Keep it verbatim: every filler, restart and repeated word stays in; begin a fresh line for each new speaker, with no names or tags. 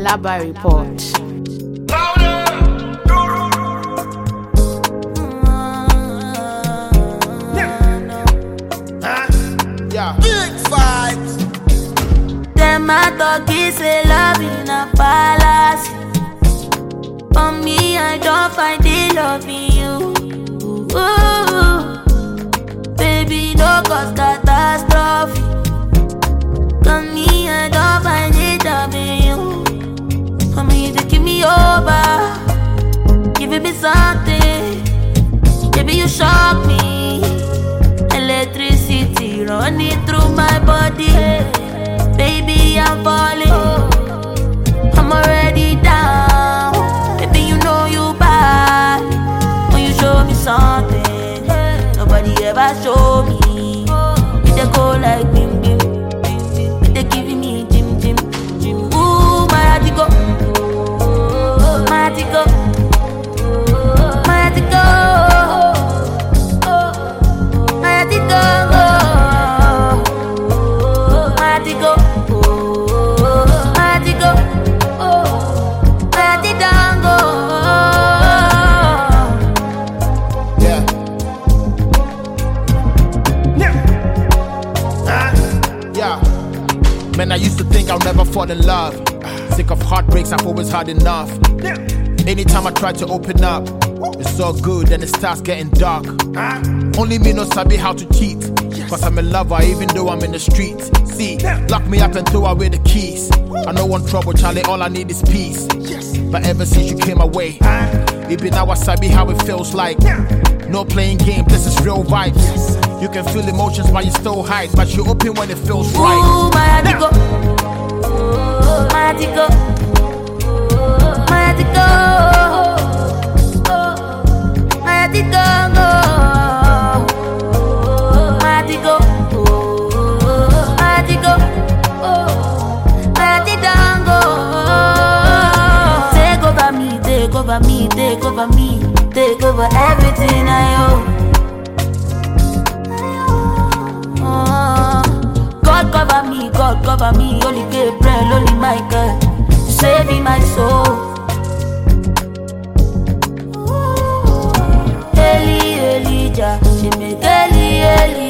Alaba Report.
Big vibes.
Them my talkie say love in a palace. For me, I don't find the love in you. Ooh, baby, no cause catastrophe. For me, I don't find the love in you. For me, to give me over, giving me something. Baby, you shock me. Electricity running through my body. Baby, I'm falling. I'm already down. Baby, you know you bad. When you show me something nobody ever show me. They go like bim bim. They giving me jim jim jim. Ooh, my heart go, my heart go, my heart go.
Man, I used to think I'll never fall in love. Sick of heartbreaks, I've always had enough. Anytime I try to open up, it's so good, then it starts getting dark. Only me no sabi how to cheat, cause I'm a lover even though I'm in the streets. See, lock me up and throw away the keys. I don't want trouble, Charlie, all I need is peace. But ever since you came away, baby, now I sabi how it feels like. No playing games, this is real vibes. You can feel emotions while you still hide, but you open when it feels right.
Ooh, my heart go, my heart go, my heart go, my heart go, my heart go, my heart go, my heart go. Take over me, take over me, take over me, take over everything I own. God cover me, God cover me, only Gabriel, only Michael, saving my soul. Eli, Elijah, she make Eli, Eli.